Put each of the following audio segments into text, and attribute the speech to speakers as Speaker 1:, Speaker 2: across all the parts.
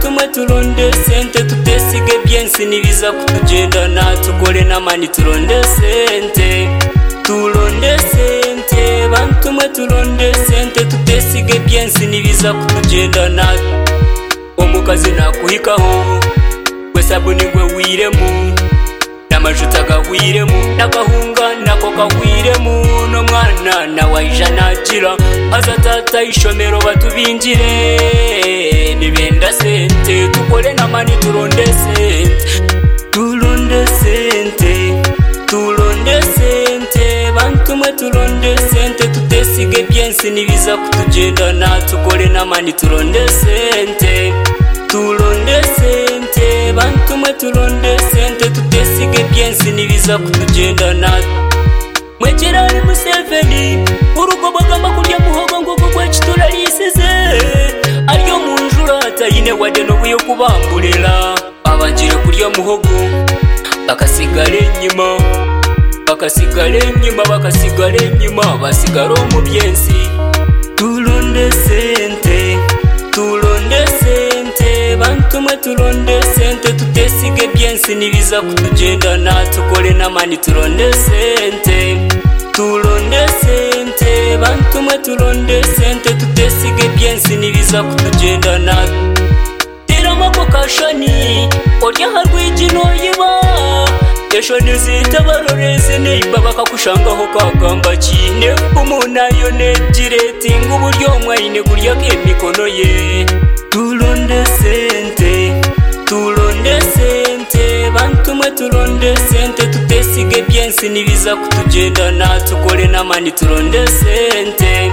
Speaker 1: bantumwe turonde sente tutesige byensi nibiza kutugendana tukore n'amani turonde sente bantumwe turonde sente tutesige byensi nibiza kutugendana omukazi nakuhikaho gwe sabuni gwe wiremu n'amajuta gahwiremu n'agahunga nako kahwiremu n'omwana nawaija nagira aza tata ishomero batubingire nibenda sente tukole n'amani turonde sente bantumwe turonde sente tutesige byensi nibiza kutugendana tukole n'amani turonde sente bantumwe turonde sente tutesige byensi nibiza kutugendana Mwegerani Museveni urugo bagamba kurya muhogo ngo gwe kitula lisize ariyo munjura atayine wade no buyo kubambulira abangire kurya muhogo bakasigale nyuma basigaro mu byensi turonde sente bantumwe turonde sente tutesige byensi nibiza kutugendana tukole n'amani turonde sente bantumwe turonde sente tutesige byensi nibiza kutugendana tera mako kashani orya harwijino yiba yeshoni zita baroreze neiba bakakushangaho kagamba kine umunayo negireti nguburyo mwayine kurya k'emikono ye turonde sente bantumwe turonde sente tutesige byensi nibiza kutugendana tukole n'amani turonde sente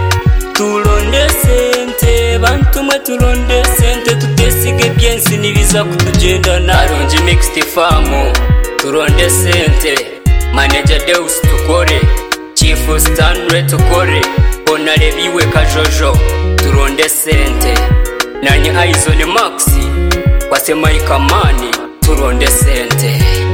Speaker 1: bantumwe turonde sente tutesige byensi nibiza kutugendana Aronji Mixed Farm turonde sente Manager Deus tukore Chief Stanley tukore Onarebiwe Kajojo turonde sente Nani Aizone Maxi Wasemaika Mani turonde sente